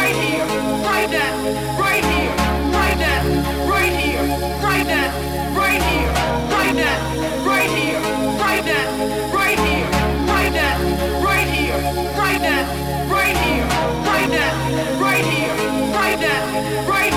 right here, right now, right here, right now, right here, right now, right here, right now, right here, right now, right here, right now, right here, right now, right here, right now, right here, right now, right